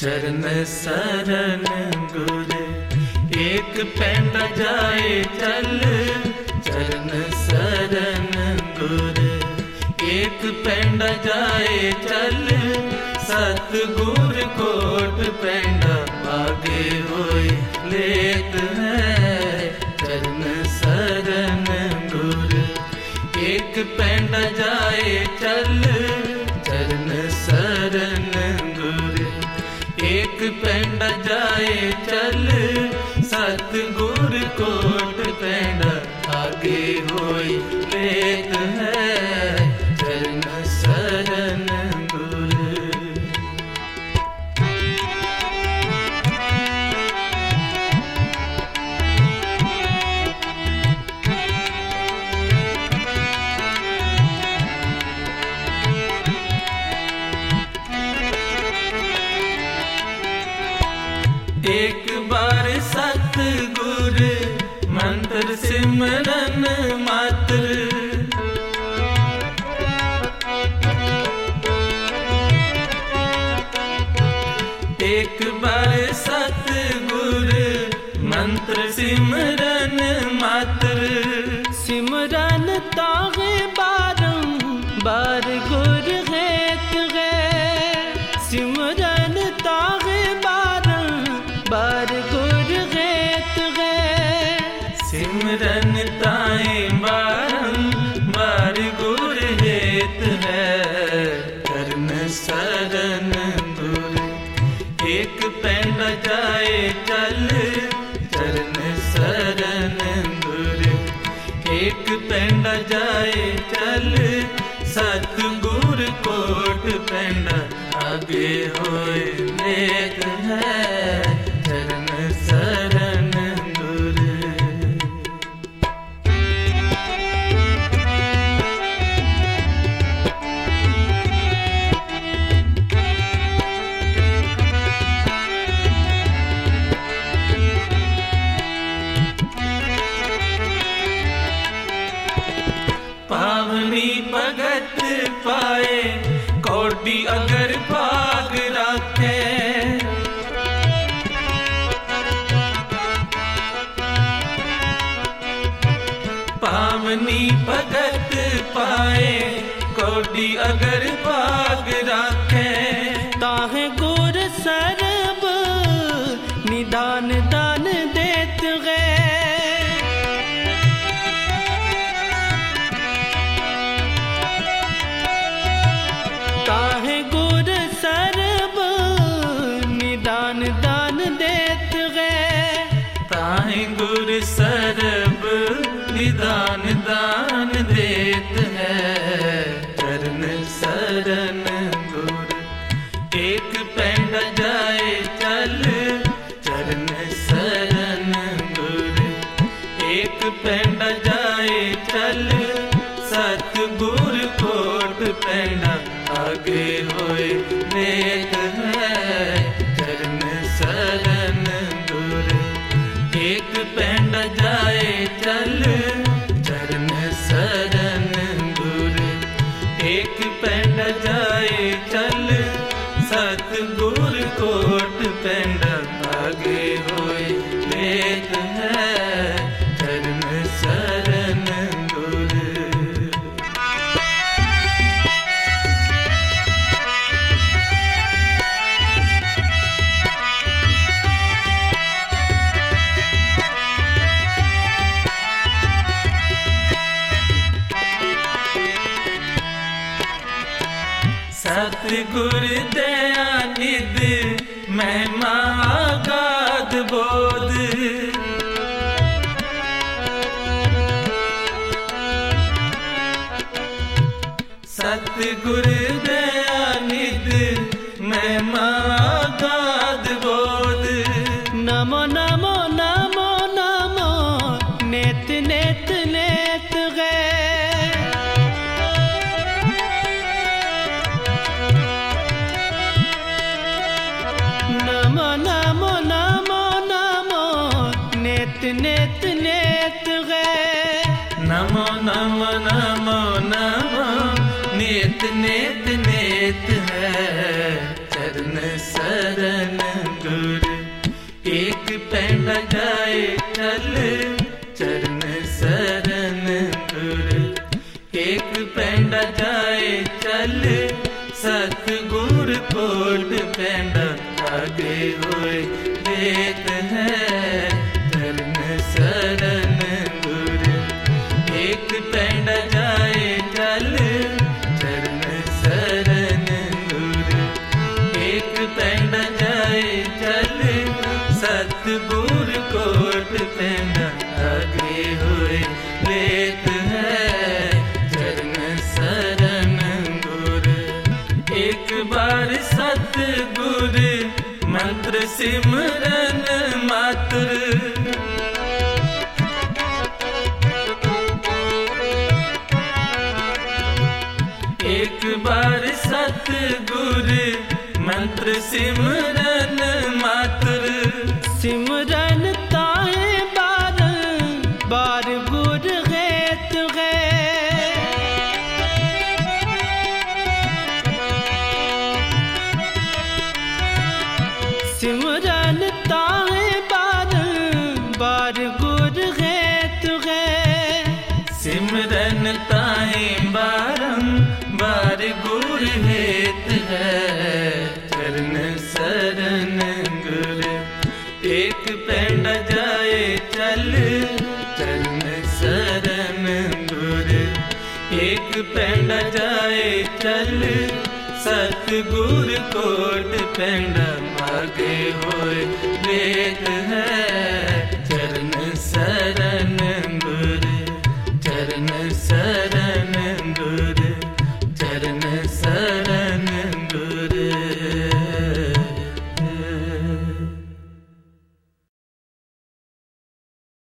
चरण शरण गुर एक पैंडा जाए चल। चरण शरण गुर एक पैंडा जाए चल। सतगुर कोट पैंडा आगे होए लेत है। चरण शरण गुर एक पैंडा जाए चल। चरण शरण गुर एक पैंडा जाए चल। सतगुर कोट पैंडा आगे होई लेत है। चरण शरण गुर एक बार सतगुर मंत्र सिमरन मात्र। एक बार सतगुर मंत्र सिमरन मात्र। सिमरन तागे बारंबार गुर हेत गए। सिमरन तागे बारंबार गुर हेत गए। सिमरन ताए बारंबार गुर हेत है। चरण शरण गुर एक पैंडा जाए चल। चरण शरण गुर एक पैंडा जाए चल। सतगुर कोट पैंडा आगे होए लेत है। चरण शरण गुर पावनी भगत पाए कौड़ी अगर भाग राखे। पावनी भगत पाए कौड़ी अगर भाग राखे। ताहे गुर सरब निदान दान देत गए। ताहे गुर सरब निदान दान देत गए। ताहि गुर सरब निदान दान देत है। चरण शरण गुर एक पैंडा जाए चल। चरण शरण गुर एक पैंडा जाए चल। सतगुर कोट पैंडा आगे होए लेत है। चरण शरण गुर एक पैंडा जाए चल। चरण शरण गुर एक पैंडा जाए चल। सतगुर कोट पैंडा आगे होए लेत है। चरण शरण गुर सतगुर दया निध महिमा गाद बोध। सतगुर दया निध महिमा गाद बोध। नमो नमो नमो नमो नेत नेत नेत गए। नमो नमो नमो नमो नेत नेत नेत गए। नमो नमो नमो नमो नेत नेत नेत है। चरण शरण पैंडा जाए चल चरण शरण गुर। एक पैंडा जाए चल सतगुर कोट पैंडा आगे हुए लेत है चरण शरण गुर। एक पैंडा जाए चल चरण शरण गुर। एक पैंडा जाए चल सतगुर कोट पैंडा आगे हुए लेत है चरण शरण गुर। एक बार सतगुर मंत्र सिमरन मात्र। एक बार सतगुर मंत्र सिमरन मात्र। सिमरन ताहे बार बार गुर गैत गै। सिमरन ताहे बार बार गुर गैत गै। सिमरन ताहे बारंबार गुर हेत है चरण शरण गुर। एक पैंडा जाए चल चरण शरण गुर। एक पैंडा जाए चल सतगुर कोट पैंडा मागे